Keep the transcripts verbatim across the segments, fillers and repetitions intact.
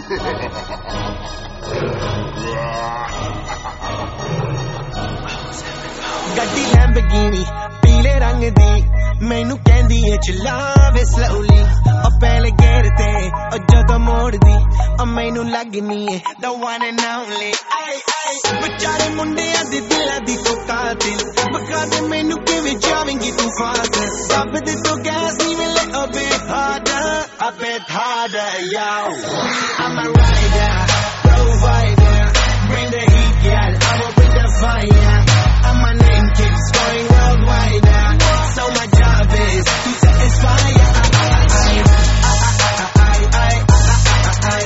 ਗੱਡੀ ਲੈਂਬਰਗਿਨੀ ਪੀਲੇ ਰੰਗ ਦੀ ਮੈਨੂੰ ਕਹਿੰਦੀ ਏ ਚਲਾਵੇ slowly ਉਹ ਪਹਿਲੇ ਗੇਰ ਤੇ ਉਹ ਜਦੋਂ ਮੋੜਦੀ ਉਹ ਮੈਨੂੰ ਲੱਗਨੀ ਏ the one and only ਆਏ ਆਏ ਵਿਚਾਰੇ ਮੁੰਡਿਆਂ ਦੇ ਦਿਲਾਂ ਦੀ ਤੂੰ ਕਾਤਿਲ ਬਕਾ ਦੇ ਮੈਨੂੰ ਕਿਵੇਂ ਜਾਵੇਂਗੀ ਤੂੰ ਫਾਸਲ ਰੱਬ ਦੇ ਤੋਂ ਗੈਸ ਨਹੀਂ ਮਿਲੇ a bit harder a bit harder yo I'm a rider provider bring the heat girl I will bring the fire and my name keeps going worldwide so my job is to satisfy I, I, I, I,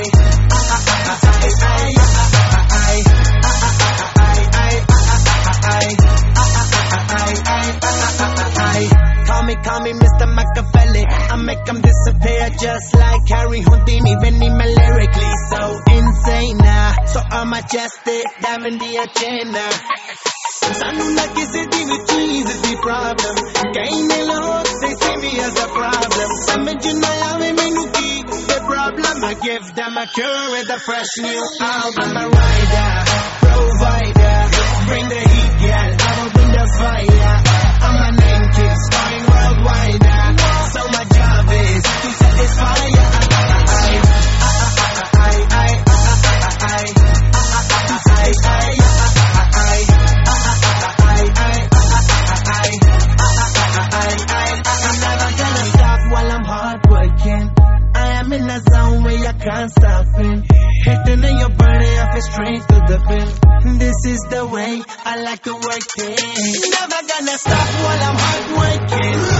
Call me, call me Mister Machiavelli I make them disappear just like Harry Houdini Benny me lyrically so insane now So I'm majestic, diamond the agenda Sanu na kisi di vi cheese di problem Kahin ne log they see me as a problem Samajh na aave mainu ki the problem I give them a cure with a fresh new album I'm a rider, provider Bring the heat, girl, I will bring the fire And my name keeps going worldwide So my job is to satisfy I, I, I, I, I, I, I, in a zone where you can't stop it Hitting in your body, I feel straight to the pin This is the way I like to work it Never gonna stop while I'm hard working